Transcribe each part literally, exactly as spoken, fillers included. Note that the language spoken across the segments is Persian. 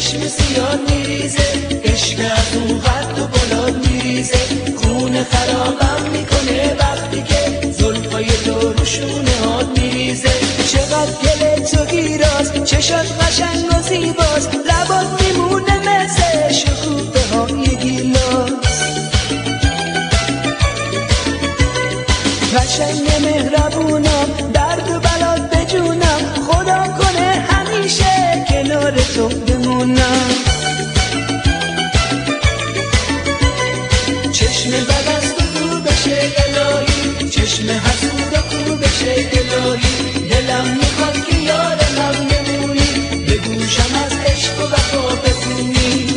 چشم سیاه میریزه، عشق از اون قد و بالا میریزه، خون خرابم میکنه وقتی که زلفای تو رو شونه هات میریزه. چقدر گل تو گیراز، چشات قشنگ و زیباز، لبات میمونه مثل شکوفه های گیلاس. قشنگ مهربونم، درد و بلات بجونم، خدا کنه همیشه کنار تو بمونم. چشم بد از تو دور بشه الهی، چشم حسود و کور بشه الهی، دلم میخواد که یار من بمونی، به گوشم از عشق و وفا بخونی.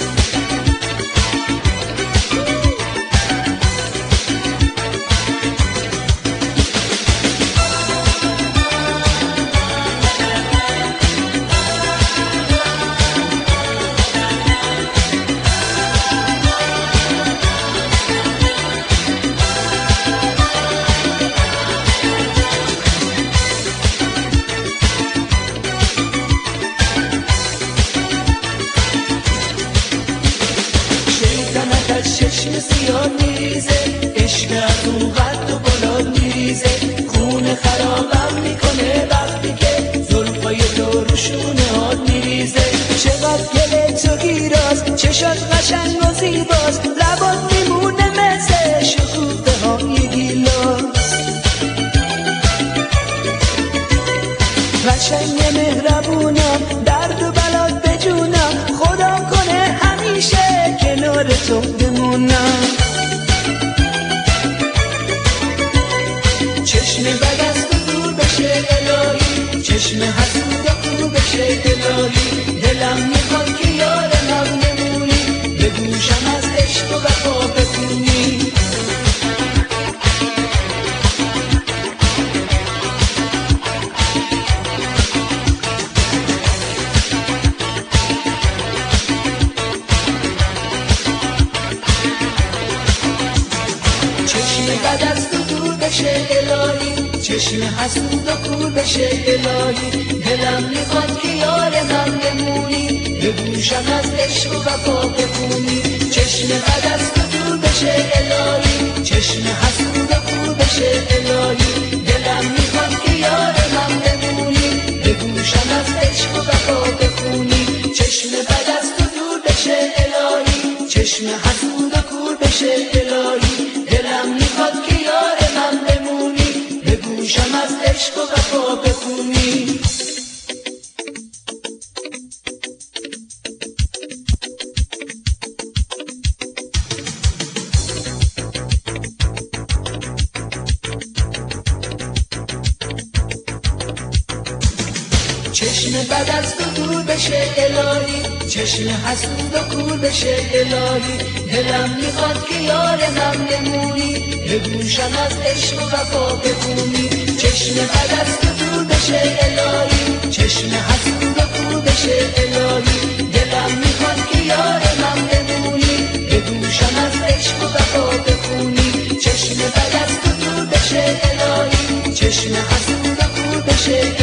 چشم سیاه میریزه، عشق از اون قد و بالا میریزه، خون خرابم میکنه وقتی که زلفای تو رو شونه هات میریزه. چقدر گل تو گیراز، چشات قشنگ و زیباز، لبات میمونه مثل شکوفه های گیلاس. قشنگ مهربونم، درد و بلات بجونم، خدا کنه همیشه کنار تو بمونم. چشم بد از تو دور بشه الهی، چشم حسود و کور بشه الهی، دلم میخواد که یار من بمونی، به گوشم از عشق و وفا بخونی. چشم بد از تو دور بشه الهی، چشم حسود و کور بشه الهی، دلم میخواد که یار من بمونی، به گوشم از عشق و وفا بخونی. چشم بد از تو دور بشه الهی، چشم حسود و کور بشه الهی، دلم میخواد که یار من بمونی، به گوشم از عشق و وفا بخونی. چشم بد از تو دور بشه الهی، چشم حسود و کور بشه الهی، دلم میخواد که یار من بمونی، به گوشم از عشق و وفا بخونی. چشم بد از تو دور بشه الهی، چشم حسود و کور بشه الهی، دلم میخواد که یار من بمونی، به گوشم از عشق و وفا بخونی. چشم بد از تو دور بشه الهی، چشم حسود و کور بشه الهی، دلم میخواد که یار من بمونی، به گوشم از عشق و وفا بخونی. چشم بد از تو دور بشه الهی، چشم حسود و کور بشه